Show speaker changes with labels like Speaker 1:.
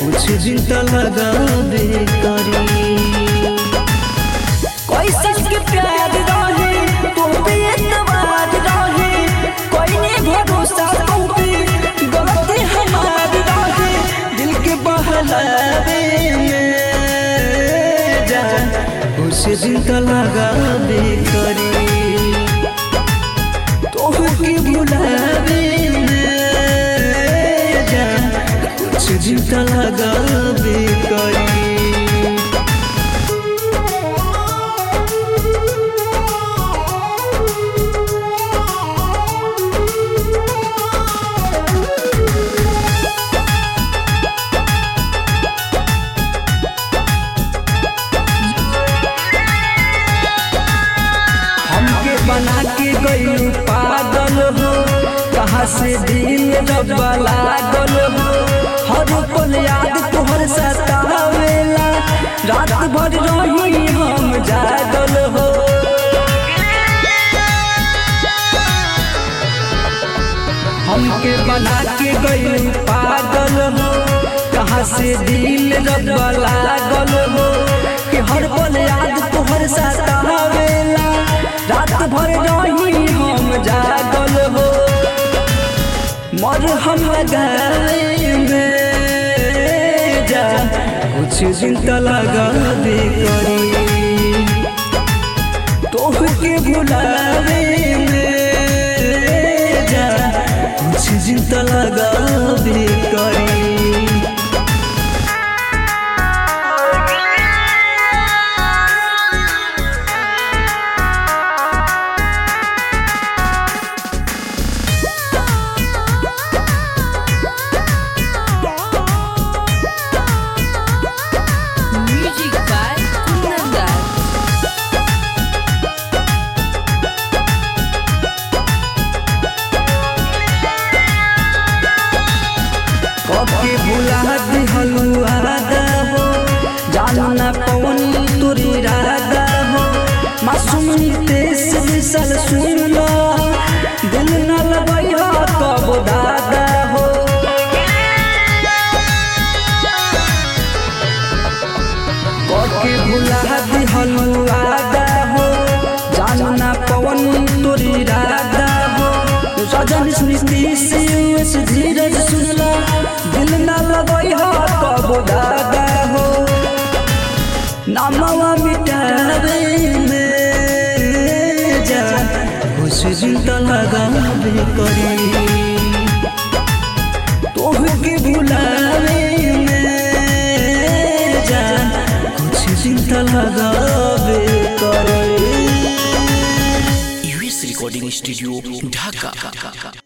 Speaker 1: कुछ दिन तो लगाबे करी। कैसन के प्यार रहे तो पे एतबार रहे, कोई ने भरोसा तो पे गलती हमारी रहे। दिल के बहलावे में जा कुछ दिन तो लगाबे करी। तोहके भुलावे कुछ दिन तो लगाबे करी। हमके बना के गई पागल हो, कहाँ से दिल रब्बा लागल हो। हर पल याद तोहर सतावेला, रात भर रही हम जागल हो। हमके बना के गई पागल हो, कहाँ से दिल रब्बा लागल हो। कि हर पल याद तोहर सतावेला, रात भर रही हम जागल हो। मरहम लगावे में जा कुछ दिन तो लगाबे करी। तोहके भुलावे में जा कुछ दिन तो लगाबे करी। के भुला दिहलु आदा हो, जानू ना पवनी तोरी रादा हो। मासूम नितेश विशाल सुन लो, दिल न लगैया कब दादा हो। के भुला दिहलु आदा हो, जानू ना पवनी तोरी रादा हो। सजन नीतीश धीरज सुन लो, दिल ना लगैया कब दादा हो। नामवा मिटावे में जा कुछ दिन तो लगाबे करी। तोहके भुलावे में जा कुछ दिन तो लगाबे करी।
Speaker 2: यूएस रिकॉर्डिंग स्टूडियो ढाका।